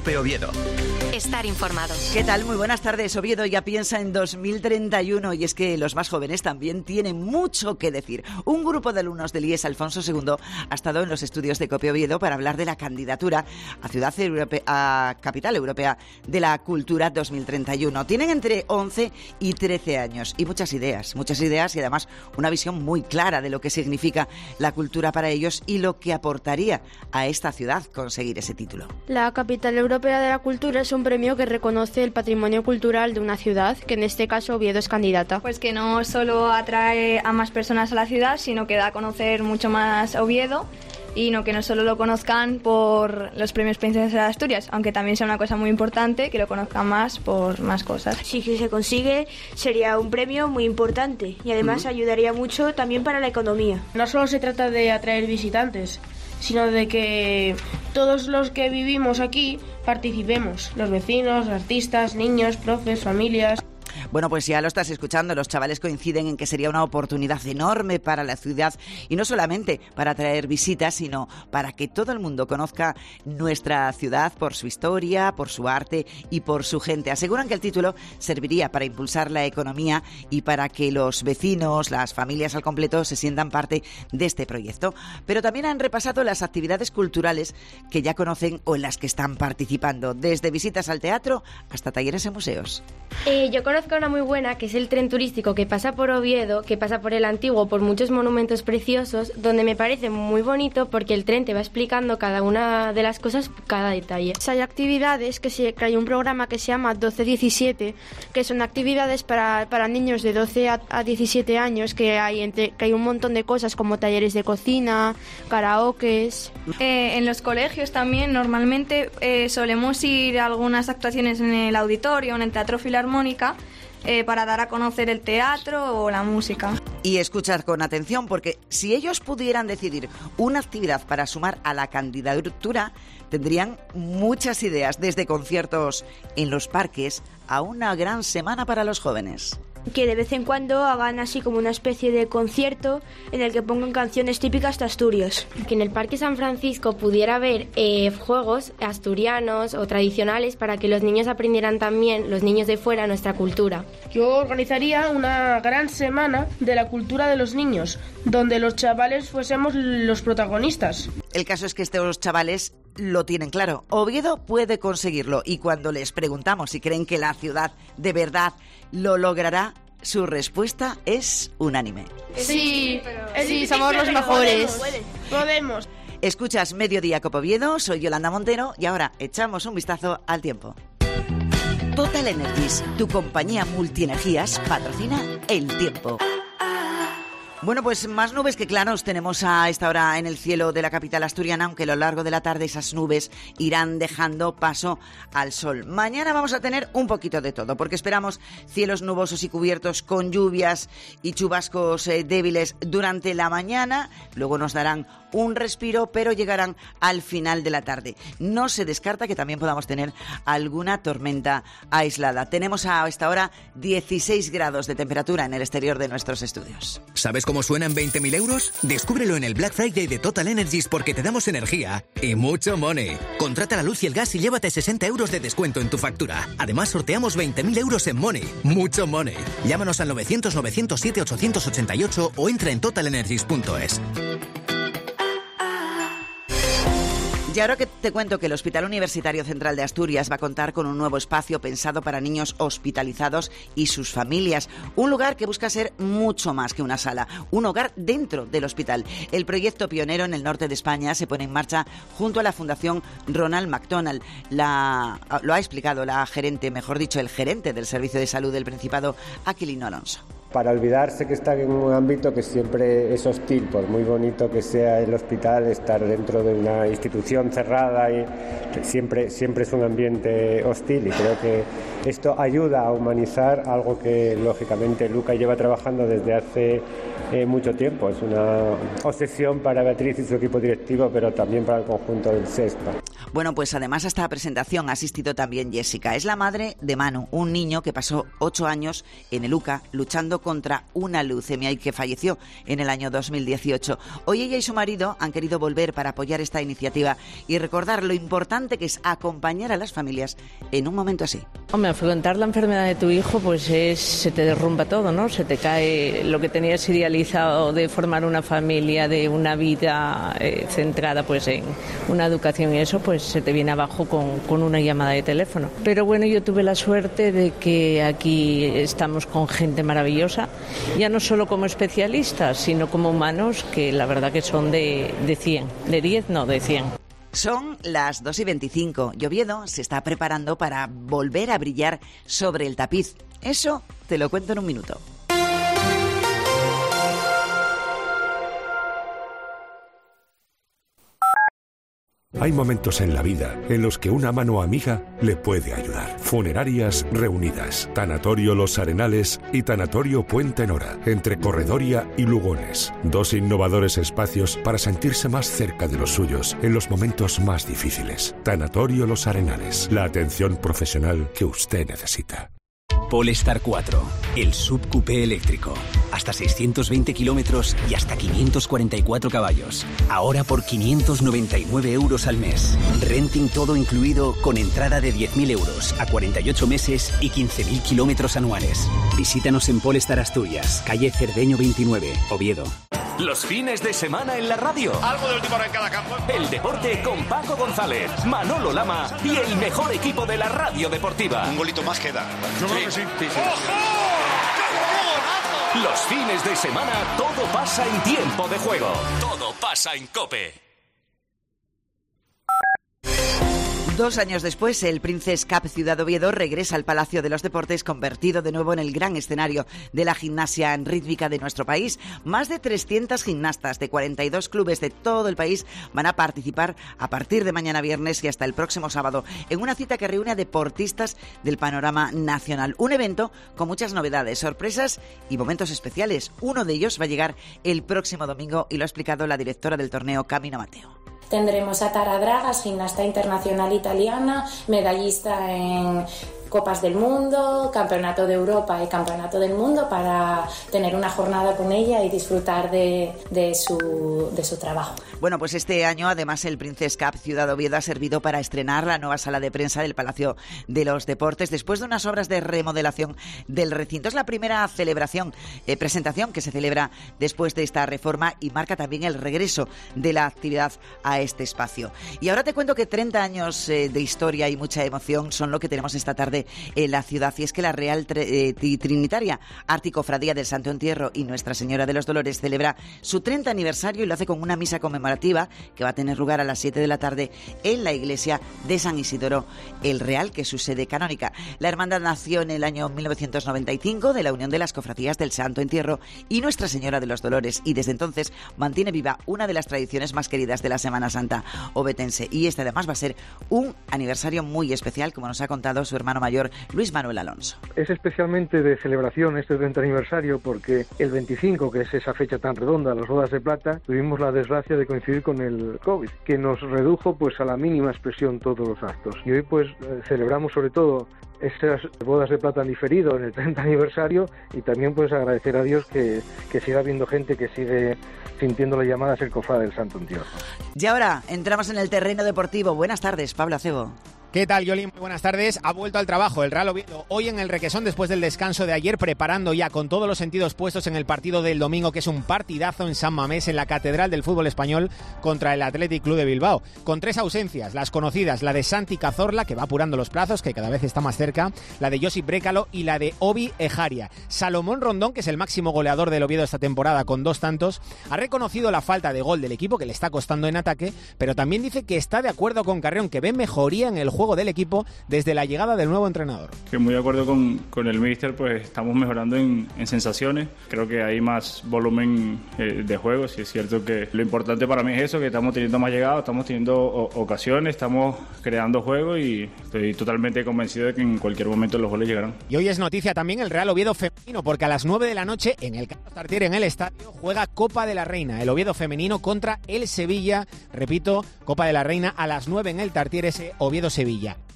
COPE Oviedo. Estar informado. ¿Qué tal? Muy buenas tardes. Oviedo ya piensa en 2031 y es que los más jóvenes también tienen mucho que decir. Un grupo de alumnos del IES Alfonso II ha estado en los estudios de COPE Oviedo para hablar de la candidatura a Capital Europea de la Cultura 2031. Tienen entre 11 y 13 años y muchas ideas y además una visión muy clara de lo que significa la cultura para ellos y lo que aportaría a esta ciudad conseguir ese título. La Capital Europea de la Cultura es un premio que reconoce el patrimonio cultural de una ciudad, que en este caso Oviedo es candidata. Pues que no solo atrae a más personas a la ciudad, sino que da a conocer mucho más a Oviedo y que no solo lo conozcan por los premios Princesa de Asturias, aunque también sea una cosa muy importante que lo conozcan más por más cosas. Si se consigue, sería un premio muy importante y además ayudaría mucho también para la economía. No solo se trata de atraer visitantes, sino de que todos los que vivimos aquí participemos, los vecinos, artistas, niños, profes, familias. Bueno, pues ya lo estás escuchando, los chavales coinciden en que sería una oportunidad enorme para la ciudad y no solamente para atraer visitas, sino para que todo el mundo conozca nuestra ciudad por su historia, por su arte y por su gente. Aseguran que el título serviría para impulsar la economía y para que los vecinos, las familias al completo se sientan parte de este proyecto. Pero también han repasado las actividades culturales que ya conocen o en las que están participando, desde visitas al teatro hasta talleres en museos. Yo conozco una muy buena, que es el tren turístico que pasa por Oviedo, que pasa por el Antiguo, por muchos monumentos preciosos, donde me parece muy bonito porque el tren te va explicando cada una de las cosas, cada detalle. Hay actividades que hay un programa que se llama 12-17, que son actividades para niños de 12 a 17 años, que hay un montón de cosas como talleres de cocina, karaokes. En los colegios también normalmente solemos ir a algunas actuaciones en el auditorio, en el Teatro Filarmónica, para dar a conocer el teatro o la música. Y escuchad con atención, porque si ellos pudieran decidir una actividad para sumar a la candidatura, tendrían muchas ideas, desde conciertos en los parques a una gran semana para los jóvenes. Que de vez en cuando hagan así como una especie de concierto en el que pongan canciones típicas de Asturias. Que en el Parque San Francisco pudiera haber juegos asturianos o tradicionales para que los niños aprendieran también, los niños de fuera, nuestra cultura. Yo organizaría una gran semana de la cultura de los niños, donde los chavales fuésemos los protagonistas. El caso es que estos chavales lo tienen claro. Oviedo puede conseguirlo y cuando les preguntamos si creen que la ciudad de verdad lo logrará, su respuesta es unánime. Sí, somos los mejores. Podemos. Escuchas Mediodía COPE Oviedo, soy Yolanda Montero y ahora echamos un vistazo al tiempo. Total Energies, tu compañía multienergías, patrocina el tiempo. Bueno, pues más nubes que claros tenemos a esta hora en el cielo de la capital asturiana, aunque a lo largo de la tarde esas nubes irán dejando paso al sol. Mañana vamos a tener un poquito de todo, porque esperamos cielos nubosos y cubiertos con lluvias y chubascos débiles durante la mañana. Luego nos darán un respiro, pero llegarán al final de la tarde. No se descarta que también podamos tener alguna tormenta aislada. Tenemos a esta hora 16 grados de temperatura en el exterior de nuestros estudios. ¿Sabes cómo suenan 20.000 euros? Descúbrelo en el Black Friday de Total Energies, porque te damos energía y mucho money. Contrata la luz y el gas y llévate 60 euros de descuento en tu factura. Además, sorteamos 20.000 euros en money. Mucho money. Llámanos al 900-907-888 o entra en totalenergies.es. Y ahora que te cuento que el Hospital Universitario Central de Asturias va a contar con un nuevo espacio pensado para niños hospitalizados y sus familias. Un lugar que busca ser mucho más que una sala, un hogar dentro del hospital. El proyecto pionero en el norte de España se pone en marcha junto a la Fundación Ronald McDonald. Lo ha explicado el gerente del Servicio de Salud del Principado, Aquilino Alonso. Para olvidarse que están en un ámbito que siempre es hostil, por muy bonito que sea el hospital, estar dentro de una institución cerrada y siempre es un ambiente hostil, y creo que esto ayuda a humanizar algo que lógicamente Luca lleva trabajando desde hace mucho tiempo. Es una obsesión para Beatriz y su equipo directivo, pero también para el conjunto del SESPA. Bueno, pues además a esta presentación ha asistido también Jessica. Es la madre de Manu, un niño que pasó 8 años en el UCA luchando luchando contra una leucemia y que falleció en el año 2018. Hoy ella y su marido han querido volver para apoyar esta iniciativa y recordar lo importante que es acompañar a las familias en un momento así. Hombre, afrontar la enfermedad de tu hijo, pues se te derrumba todo, ¿no? Se te cae lo que tenías idealizado de formar una familia, de una vida centrada pues en una educación y eso, pues se te viene abajo con una llamada de teléfono. Pero bueno, yo tuve la suerte de que aquí estamos con gente maravillosa, ya no solo como especialistas, sino como humanos, que la verdad que son de 100, de 10 no, de 100. Son las 2:25 y Oviedo se está preparando para volver a brillar sobre el tapiz. Eso te lo cuento en un minuto. Hay momentos en la vida en los que una mano amiga le puede ayudar. Funerarias Reunidas, Tanatorio Los Arenales y Tanatorio Puente Nora, entre Corredoria y Lugones. 2 innovadores espacios para sentirse más cerca de los suyos en los momentos más difíciles. Tanatorio Los Arenales, la atención profesional que usted necesita. Polestar 4, el subcoupé eléctrico. Hasta 620 kilómetros y hasta 544 caballos. Ahora por 599 euros al mes. Renting todo incluido con entrada de 10.000 euros a 48 meses y 15.000 kilómetros anuales. Visítanos en Polestar Asturias, calle Cerdeño 29, Oviedo. Los fines de semana en la radio. Algo de última hora en cada campo. El deporte con Paco González, Manolo Lama y el mejor equipo de la radio deportiva. Un golito más queda. Yo creo que sí. Los fines de semana todo pasa en tiempo de juego. Todo pasa en COPE. 2 años después, el Princess Cup Ciudad Oviedo regresa al Palacio de los Deportes, convertido de nuevo en el gran escenario de la gimnasia rítmica de nuestro país. Más de 300 gimnastas de 42 clubes de todo el país van a participar a partir de mañana viernes y hasta el próximo sábado en una cita que reúne a deportistas del panorama nacional. Un evento con muchas novedades, sorpresas y momentos especiales. Uno de ellos va a llegar el próximo domingo y lo ha explicado la directora del torneo, Camino Mateo. Tendremos a Tara Dragas, gimnasta internacional italiana, medallista en Copas del Mundo, Campeonato de Europa y Campeonato del Mundo, para tener una jornada con ella y disfrutar de su trabajo. Bueno, pues este año además el Princess Cup Ciudad Oviedo ha servido para estrenar la nueva sala de prensa del Palacio de los Deportes después de unas obras de remodelación del recinto. Es la primera presentación que se celebra después de esta reforma y marca también el regreso de la actividad a este espacio. Y ahora te cuento que 30 años de historia y mucha emoción son lo que tenemos esta tarde en la ciudad, y es que la Real Trinitaria Archicofradía del Santo Entierro y Nuestra Señora de los Dolores celebra su 30 aniversario y lo hace con una misa conmemorativa que va a tener lugar a las 7 de la tarde en la iglesia de San Isidoro el Real, que es su sede canónica. La hermandad nació en el año 1995 de la unión de las cofradías del Santo Entierro y Nuestra Señora de los Dolores, y desde entonces mantiene viva una de las tradiciones más queridas de la Semana Santa ovetense, y este además va a ser un aniversario muy especial, como nos ha contado su hermano mayor Luis Manuel Alonso. Es especialmente de celebración este 30 aniversario porque el 25, que es esa fecha tan redonda, las bodas de plata, tuvimos la desgracia de coincidir con el COVID, que nos redujo pues a la mínima expresión todos los actos. Y hoy pues celebramos sobre todo esas bodas de plata han diferido en el 30 aniversario, y también pues agradecer a Dios que siga habiendo gente que sigue sintiendo la llamada a ser cofrade del Santo Entierro. Y ahora entramos en el terreno deportivo. Buenas tardes, Pablo Acebo. ¿Qué tal, Yoli? Muy buenas tardes. Ha vuelto al trabajo el Real Oviedo hoy en el Requesón después del descanso de ayer, preparando ya con todos los sentidos puestos en el partido del domingo, que es un partidazo en San Mamés, en la catedral del fútbol español, contra el Athletic Club de Bilbao. Con 3 ausencias, las conocidas, la de Santi Cazorla, que va apurando los plazos, que cada vez está más cerca, la de Josip Brécalo y la de Obi Ejaria. Salomón Rondón, que es el máximo goleador del Oviedo esta temporada con 2 tantos, ha reconocido la falta de gol del equipo, que le está costando en ataque, pero también dice que está de acuerdo con Carrión, que ve mejoría en el juego del equipo desde la llegada del nuevo entrenador. Que muy de acuerdo con el míster, pues estamos mejorando en sensaciones. Creo que hay más volumen de juego. Sí es cierto que lo importante para mí es eso, que estamos teniendo más llegadas, estamos teniendo ocasiones, estamos creando juego, y estoy totalmente convencido de que en cualquier momento los goles llegarán. Y hoy es noticia también el Real Oviedo femenino, porque a las 9 de la noche en el Carlos Tartiere, en el estadio, juega Copa de la Reina, el Oviedo femenino contra el Sevilla. Repito, Copa de la Reina a las 9 en el Tartiere, ese Oviedo-Sevilla.